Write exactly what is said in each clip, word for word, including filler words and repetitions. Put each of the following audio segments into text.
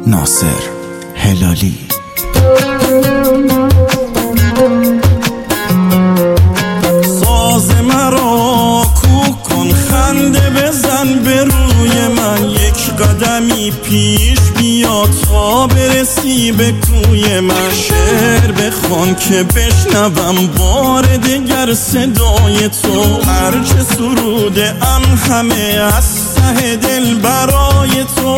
ناصر هلالی. ساز مرا کوک کن، خنده بزن به روی من، یک قدمی پیش بیا تا برسی به کوی من. شعر بخوان که بشنوم بار دگر صدای تو، هرچه سروده ام همه از ته دل برای تو.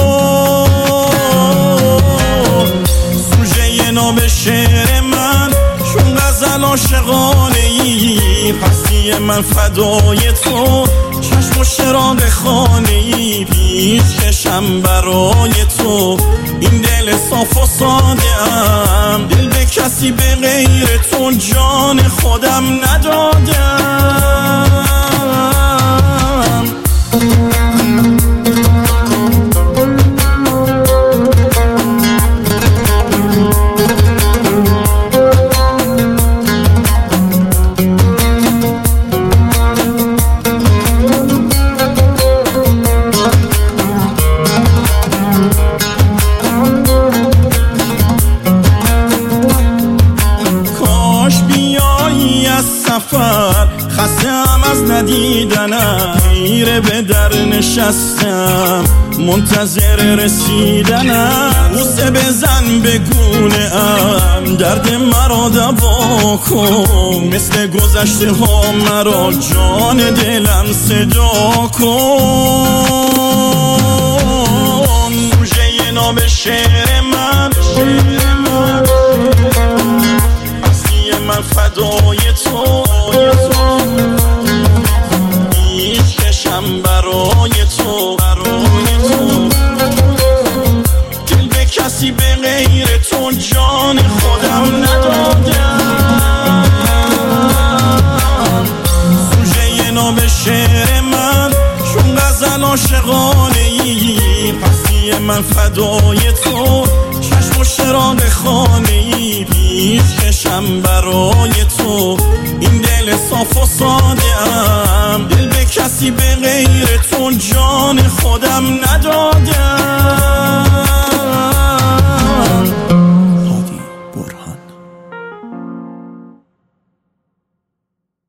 سوژه ناب شعر من چون غزل عاشقانه ای، پسی من فدای تو، چشم و چراغ خانه ای، پیش کشم برای تو. این دل صاف و ساده ام، دل به کسی به غیر تو جان خودم ندادم. سفر خستم از ندیدنم، خیره به در نشستم منتظر رسیدنم. بوسه بزن به گونه ام، درد مرا دوا کن، مثل گذشته ها مرا جان دلم صدا کن. سوژه ناب شعر من، اصلی من فدای تو، هیچ کشم برای تو، دل به کسی به غیر تو جان خودم ندادم. سوژه ناب شعر من چون غزل عاشقانه ای، پسی من فدای تو، چشم و چراغ خانه ای، پیش کشم برای تو. این دل صاف و ساده ام، دل به کسی به غیر تو جان خودم